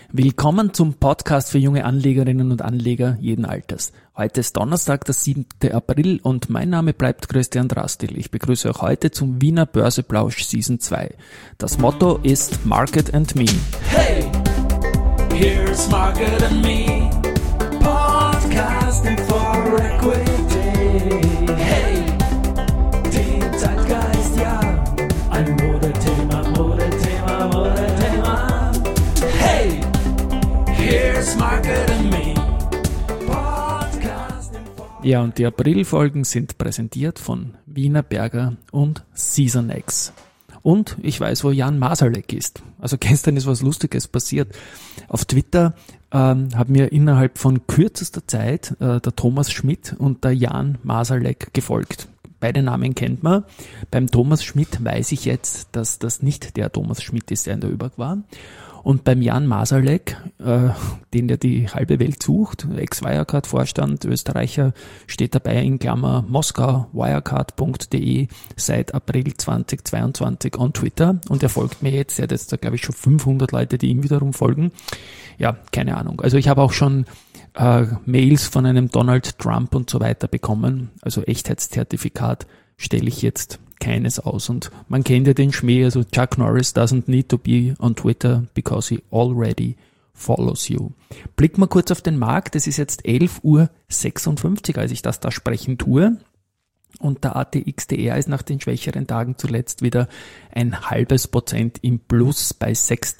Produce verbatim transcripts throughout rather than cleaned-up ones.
Willkommen zum Podcast für junge Anlegerinnen und Anleger jeden Alters. Heute ist Donnerstag, der siebter April und mein Name bleibt Christian Drastil. Ich begrüße euch heute zum Wiener Börseplausch Season zwei. Das Motto ist Market and Me. Hey, here's Market and Me, Podcasting for Equity. Hey, die Zeitgeist, ja, ein Modethema, Modethema, Modethema. Hey, here's Market and Me, Podcasting for... Ja, und die Aprilfolgen sind präsentiert von Wiener Berger und Seasonex. Und ich weiß, wo Jan Masalek ist. Also gestern ist was Lustiges passiert. Auf Twitter ähm, hat mir innerhalb von kürzester Zeit äh, der Thomas Schmidt und der Jan Masalek gefolgt. Beide Namen kennt man. Beim Thomas Schmidt weiß ich jetzt, dass das nicht der Thomas Schmidt ist, der in der ÖBAG war. Und beim Jan Masalek, äh, den der die halbe Welt sucht, Ex-Wirecard-Vorstand, Österreicher, steht dabei in Klammer Moskau, wirecard punkt de seit April zweitausendzweiundzwanzig on Twitter. Und er folgt mir jetzt, er hat jetzt da glaube ich schon fünfhundert Leute, die ihm wiederum folgen. Ja, keine Ahnung. Also ich habe auch schon äh, Mails von einem Donald Trump und so weiter bekommen. Also Echtheitszertifikat stelle ich jetzt keines aus. Und man kennt ja den Schmäh, also Chuck Norris doesn't need to be on Twitter because he already follows you. Blicken wir kurz auf den Markt. Es ist jetzt elf Uhr sechsundfünfzig, als ich das da sprechen tue. Und der A T X T R ist nach den schwächeren Tagen zuletzt wieder ein halbes Prozent im Plus bei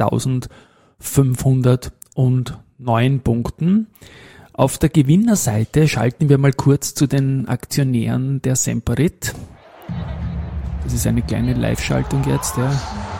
sechstausendfünfhundertneun Punkten. Auf der Gewinnerseite schalten wir mal kurz zu den Aktionären der Semperit. Das ist eine kleine Live-Schaltung jetzt, ja.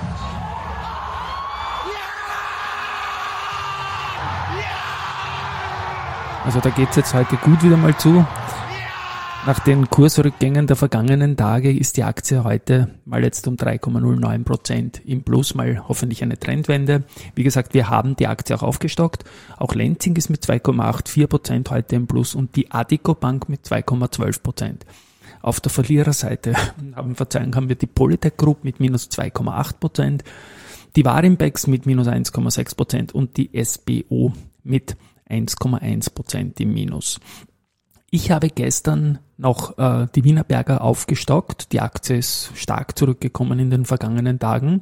Also da geht's jetzt heute gut wieder mal zu. Nach den Kursrückgängen der vergangenen Tage ist die Aktie heute mal jetzt um drei Komma null neun Prozent im Plus, mal hoffentlich eine Trendwende. Wie gesagt, wir haben die Aktie auch aufgestockt. Auch Lenzing ist mit zwei Komma vierundachtzig Prozent heute im Plus und die Addiko Bank mit zwei Komma zwölf Prozent. Auf der Verliererseite haben, Verzeihung, haben wir die Polytech Group mit minus zwei Komma acht Prozent, die Warimpex mit minus eins Komma sechs Prozent und die S B O mit eins Komma eins Prozent im Minus. Ich habe gestern noch äh, die Wiener Berger aufgestockt. Die Aktie ist stark zurückgekommen in den vergangenen Tagen.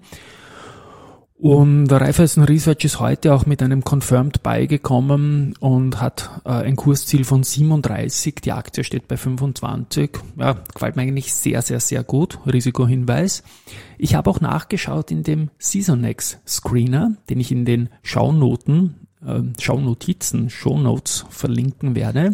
Und der Raiffeisen Research ist heute auch mit einem Confirmed Buy gekommen und hat äh, ein Kursziel von siebenunddreißig. Die Aktie steht bei fünfundzwanzig. Ja, gefällt mir eigentlich sehr, sehr, sehr gut. Risikohinweis. Ich habe auch nachgeschaut in dem Seasonex Screener, den ich in den Schaunoten, äh, Schaunotizen, Shownotes verlinken werde.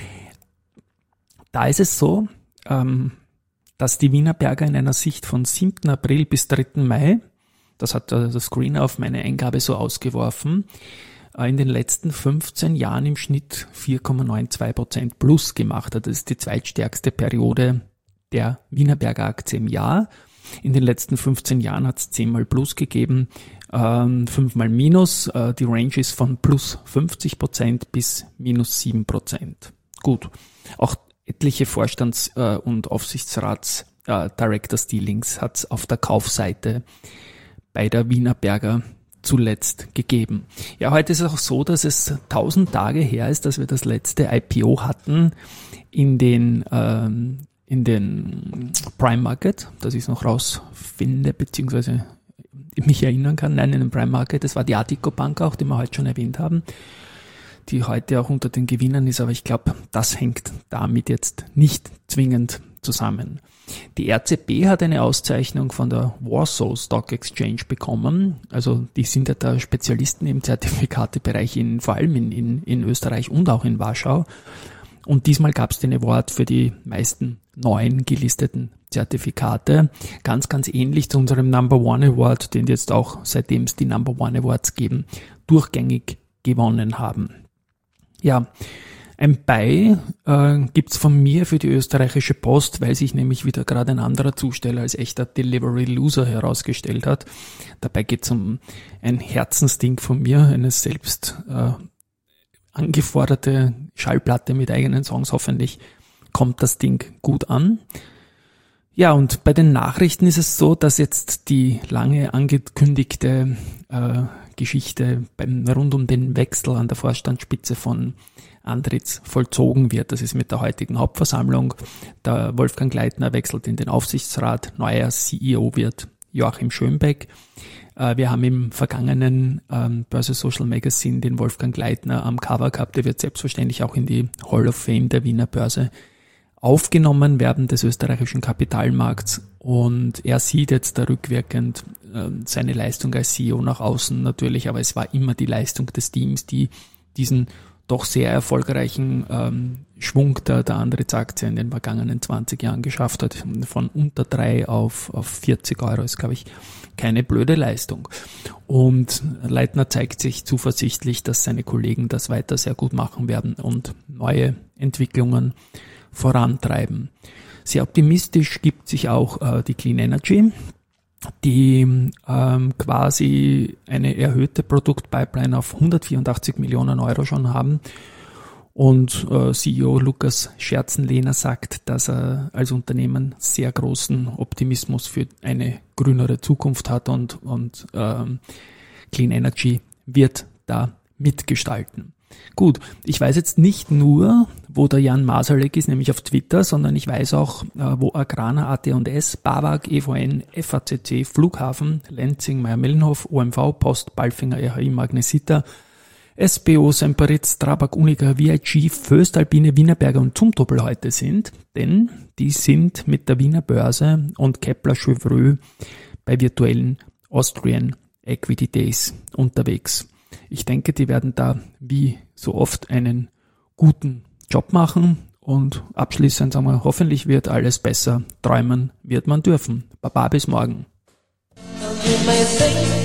Da ist es so, ähm, dass die Wiener Berger in einer Sicht von siebten April bis dritten Mai, das hat der Screener auf meine Eingabe so ausgeworfen, in den letzten fünfzehn Jahren im Schnitt vier Komma zweiundneunzig Prozent plus gemacht hat. Das ist die zweitstärkste Periode der Wiener Berger Aktie im Jahr. In den letzten fünfzehn Jahren hat es zehnmal plus gegeben, ähm, fünfmal minus. Äh, die Range ist von plus fünfzig Prozent bis minus sieben Prozent. Gut, auch etliche Vorstands- äh, und Aufsichtsrats äh, Directors Dealings hat es auf der Kaufseite bei der Wiener Berger zuletzt gegeben. Ja, heute ist es auch so, dass es tausend Tage her ist, dass wir das letzte I P O hatten in den ähm, in den Prime Market, dass ich es noch rausfinde, beziehungsweise mich erinnern kann. Nein, in den Prime Market, das war die Addiko Bank auch, die wir heute schon erwähnt haben, die heute auch unter den Gewinnern ist, aber ich glaube, das hängt damit jetzt nicht zwingend zusammen. Die R Z B hat eine Auszeichnung von der Warsaw Stock Exchange bekommen. Also die sind ja da Spezialisten im Zertifikatebereich, in, vor allem in, in, in Österreich und auch in Warschau. Und diesmal gab es den Award für die meisten neuen gelisteten Zertifikate. Ganz, ganz ähnlich zu unserem Number One Award, den jetzt auch, seitdem es die Number One Awards geben, durchgängig gewonnen haben. Ja, ein Buy äh, gibt's von mir für die österreichische Post, weil sich nämlich wieder gerade ein anderer Zusteller als echter Delivery Loser herausgestellt hat. Dabei geht's um ein Herzensding von mir, eine selbst äh, angeforderte Schallplatte mit eigenen Songs. Hoffentlich kommt das Ding gut an. Ja, und bei den Nachrichten ist es so, dass jetzt die lange angekündigte äh, Geschichte beim, rund um den Wechsel an der Vorstandsspitze von Andritz vollzogen wird. Das ist mit der heutigen Hauptversammlung. Der Wolfgang Gleitner wechselt in den Aufsichtsrat. Neuer C E O wird Joachim Schönbeck. Äh, wir haben im vergangenen ähm, Börse Social Magazine den Wolfgang Gleitner am Cover gehabt. Der wird selbstverständlich auch in die Hall of Fame der Wiener Börse aufgenommen werden, des österreichischen Kapitalmarkts. Und er sieht jetzt da rückwirkend äh, seine Leistung als C E O nach außen natürlich, aber es war immer die Leistung des Teams, die diesen doch sehr erfolgreichen ähm, Schwung der, der Andritz-Aktie in den vergangenen zwanzig Jahren geschafft hat. Von unter drei auf, auf vierzig Euro ist, glaube ich, keine blöde Leistung. Und Leitner zeigt sich zuversichtlich, dass seine Kollegen das weiter sehr gut machen werden und neue Entwicklungen vorantreiben. Sehr optimistisch gibt sich auch äh, die Clean Energy, die ähm, quasi eine erhöhte Produktpipeline auf hundertvierundachtzig Millionen Euro schon haben. Und äh, C E O Lukas Scherzenlehner sagt, dass er als Unternehmen sehr großen Optimismus für eine grünere Zukunft hat und, und ähm, Clean Energy wird da mitgestalten. Gut, ich weiß jetzt nicht nur, wo der Jan Masalek ist, nämlich auf Twitter, sondern ich weiß auch, wo Agrana, A T und S, BAWAG, E V N, F A C C, Flughafen, Lenzing, Mayr-Melnhof, O M V, Post, Palfinger, R H I, Magnesita, S B O, Semperit, Strabag, Unica, V I G, Föstalpine, Wienerberger und Zumtobel heute sind, denn die sind mit der Wiener Börse und Kepler Chevreux bei virtuellen Austrian Equity Days unterwegs. Ich denke, die werden da wie so oft einen guten Job machen und abschließend sagen wir, hoffentlich wird alles besser. Träumen wird man dürfen. Baba, bis morgen.